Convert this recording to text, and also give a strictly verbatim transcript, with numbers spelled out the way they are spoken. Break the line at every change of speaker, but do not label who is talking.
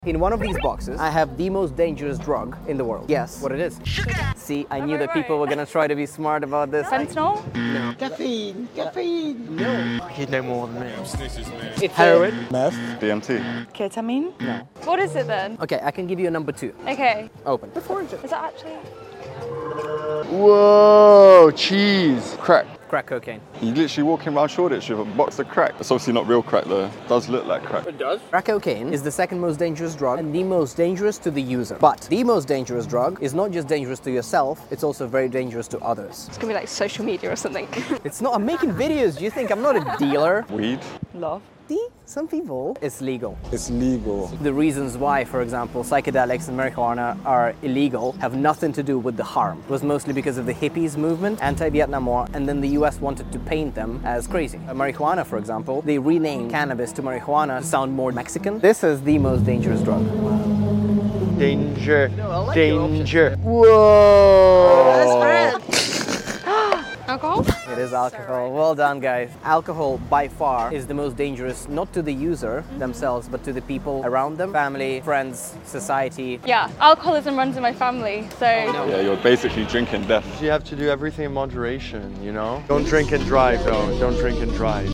In one of these boxes, I have the most dangerous drug in the world. Guess what it is? See, I knew that people were gonna try to be smart about this.
Fentanyl?
No.
Caffeine, caffeine.
No.
You'd know more than me.
It's heroin.
Meth.
D M T.
Ketamine?
No.
What is it then?
Okay, I can give you a number two.
Okay.
Open.
Is that actually?
Whoa, cheese. Crack.
Crack cocaine.
You literally walking around Shoreditch with a box of crack. It's obviously not real crack though. It does look like crack.
It does? Crack cocaine is the second most dangerous drug and the most dangerous to the user. But the most dangerous drug is not just dangerous to yourself, it's also very dangerous to others.
It's gonna be like social media or something.
It's not, I'm making videos. Do you think I'm not a dealer?
Weed.
Love.
See, some people, it's legal.
It's legal.
The reasons why, for example, psychedelics and marijuana are illegal have nothing to do with the harm. It was mostly because of the hippies movement, anti-Vietnam War, and then the U S wanted to paint them as crazy. Uh, marijuana, for example, they renamed cannabis to marijuana to sound more Mexican. This is the most dangerous drug.
Danger.
No, I like
Danger.
Whoa.
Alcohol?
It is alcohol. Well done, guys. Alcohol, by far, is the most dangerous, not to the user mm-hmm. themselves, but to the people around them. Family, friends, society.
Yeah, alcoholism runs in my family, so...
Oh, no.
Yeah, you're basically drinking death.
You have to do everything in moderation, you know? Don't drink and drive, though. Don't drink and drive.